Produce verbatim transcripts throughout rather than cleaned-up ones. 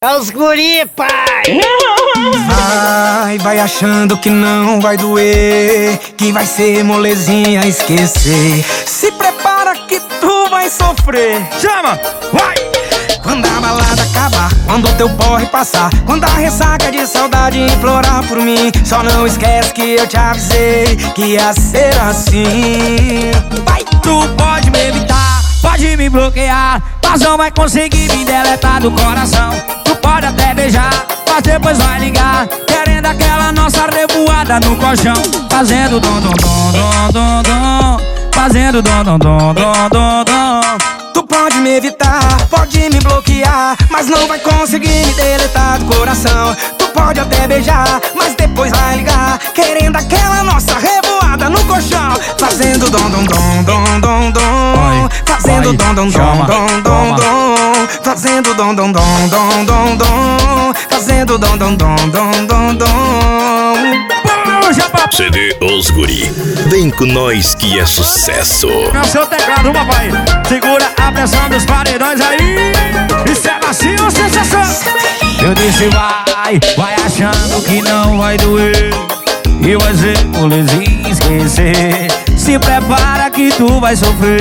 É os guri, pai! Ai, vai achando que não vai doer, que vai ser molezinha esquecer. Se prepara que tu vai sofrer. Chama! Vai! Quando a balada acabar, quando o teu porre passar, quando a ressaca de saudade implorar por mim, só não esquece que eu te avisei que ia ser assim. Vai! Tu pode me evitar, pode me bloquear, mas não vai conseguir me deletar do coração. Tu pode até beijar, mas depois vai ligar, querendo aquela nossa revoada no colchão. Fazendo dom dom dom dom dom dom, fazendo dom dom dom dom dom dom. Tu pode me evitar, pode me bloquear, mas não vai conseguir me deletar do coração. Tu pode até beijar, mas depois vai ligar, querendo aquela nossa revoada no colchão. Fazendo dom dom dom dom dom dom, fazendo dom dom dom dom dom dom, fazendo dom dom dom dom dom dom, fazendo dom dom dom dom dom dom. C D Os Guri, vem com nós que é sucesso. É o seu teclado, papai. Segura a pressão dos paredões aí. Isso é macio, sensação. Eu disse vai, vai achando que não vai doer, e vai ser molezinha esquecer. Se prepara que tu vai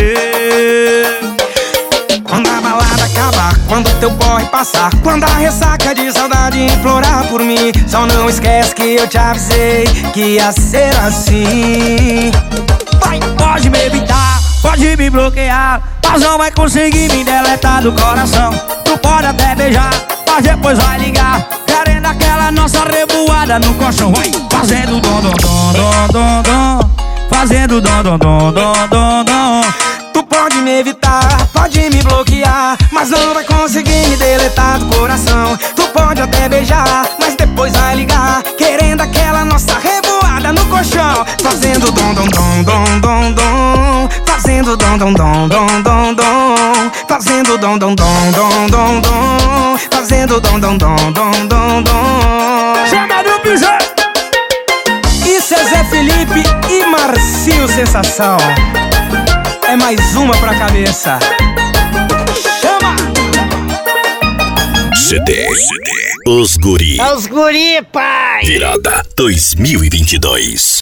sofrer. Quando a balada acabar, quando o teu porre passar, quando a ressaca de saudade implorar por mim, só não esquece que eu te avisei que ia ser assim. Vai! Pode me evitar, pode me bloquear, mas não vai conseguir me deletar do coração. Tu pode até beijar, mas depois vai ligar, querendo aquela nossa revoada no colchão. Vai! Fazendo dom dom dom dom dom dom, fazendo dom dom dom dom dom dom. Tu pode me evitar, pode me bloquear, mas não vai conseguir me deletar do coração. Tu pode até beijar, mas depois vai ligar, querendo aquela nossa revoada no colchão. Fazendo dom dom dom dom dom dom, fazendo dom dom dom dom dom dom, fazendo dom dom dom dom dom dom, fazendo dom dom dom dom dom dom. Chama no pisão! Isso é Zé Felipe e Marcio Sensação. É mais uma pra cabeça. Chama! C D Os Guri, É os guri, pai! virada dois mil e vinte e dois.